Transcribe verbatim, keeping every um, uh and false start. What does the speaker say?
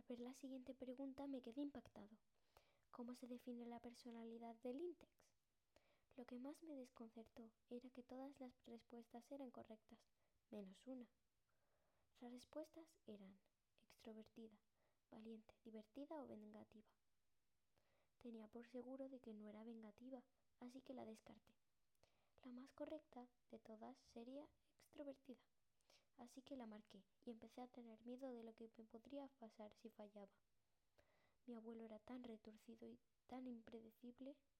Al ver la siguiente pregunta me quedé impactado. ¿Cómo se define la personalidad del íntex? Lo que más me desconcertó era que todas las respuestas eran correctas, menos una. Las respuestas eran extrovertida, valiente, divertida o vengativa. Tenía por seguro de que no era vengativa, así que la descarté. La más correcta de todas sería extrovertida, así que la marqué y empecé a tener miedo de lo que me podría pasar si fallaba. Mi abuelo era tan retorcido y tan impredecible